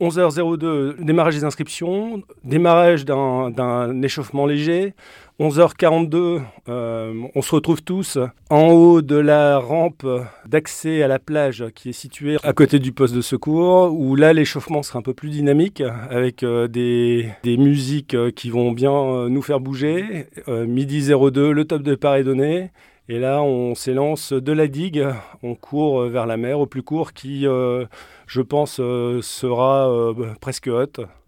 11h02, démarrage des inscriptions, démarrage d'un échauffement léger. 11h42, on se retrouve tous en haut de la rampe d'accès à la plage qui est située à côté du poste de secours, où là l'échauffement sera un peu plus dynamique avec des musiques qui vont bien nous faire bouger. Midi 02, le top de départ est donné. Et là, on s'élance de la digue, on court vers la mer au plus court qui, je pense, sera presque haute.